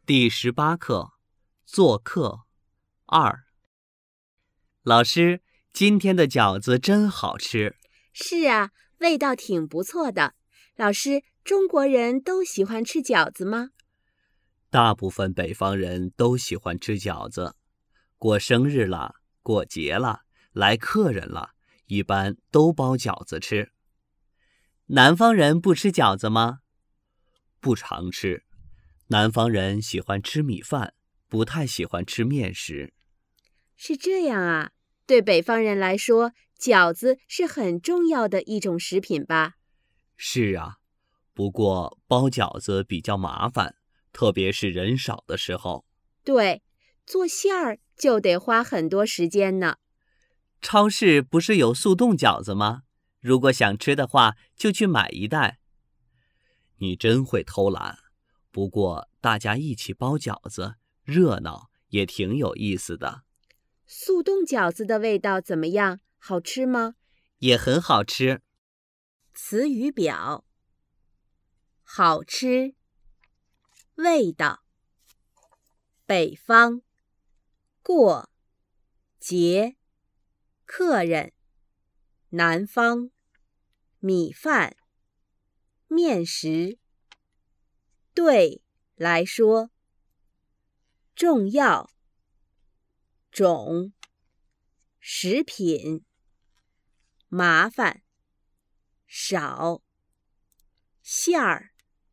第18课，做客2。老师，今天的饺子真好吃。 是啊，味道挺不错的。老师，中国人都喜欢吃饺子吗？ 大部分北方人都喜欢吃饺子。过生日了，过节了，来客人了，一般都包饺子吃。南方人不吃饺子吗？不常吃。南方人喜欢吃米饭，不太喜欢吃面食。 是这样啊，对北方人来说，饺子是很重要的一种食品吧？ 是啊，不过包饺子比较麻烦，特别是人少的时候。 对，做馅儿就得花很多时间呢。 超市不是有速冻饺子吗？如果想吃的话，就去买一袋。你真会偷懒。不过大家一起包饺子，热闹也挺有意思的。 速冻饺子的味道怎么样？好吃吗？ 也很好吃。 词语表：好吃，味道，北方，过，节，客人，南方，米饭，面食，对来说，重要，种，食品，麻烦，少，馅儿，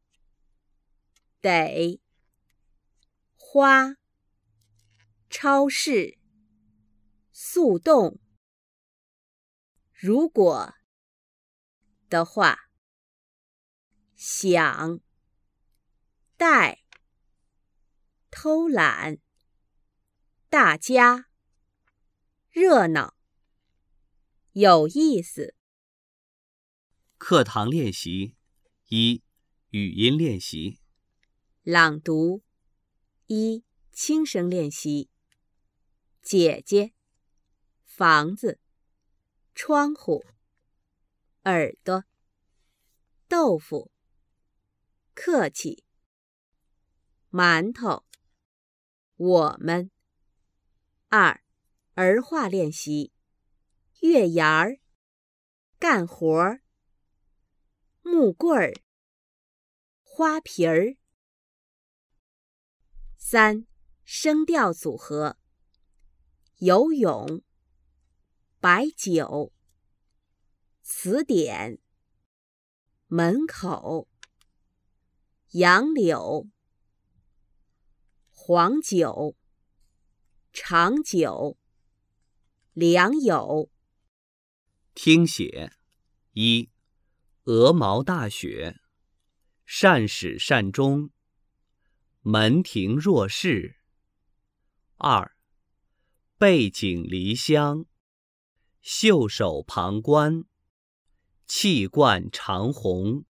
得，花，超市，速冻，如果的话，想，带，偷懒，大家，热闹，有意思。 课堂练习1，语音练习。 朗读1，轻声练习。姐姐，房子，窗户，耳朵，豆腐，客气，馒头，我们。2，儿化练习。月牙儿，干活儿，木棍儿，花瓶儿。3，声调组合。游泳，白酒，词典，门口，杨柳，黄酒，长久，良友。 听写1，鹅毛大雪，善始善终，门庭若市。2，背井离乡，袖手旁观，气贯长虹。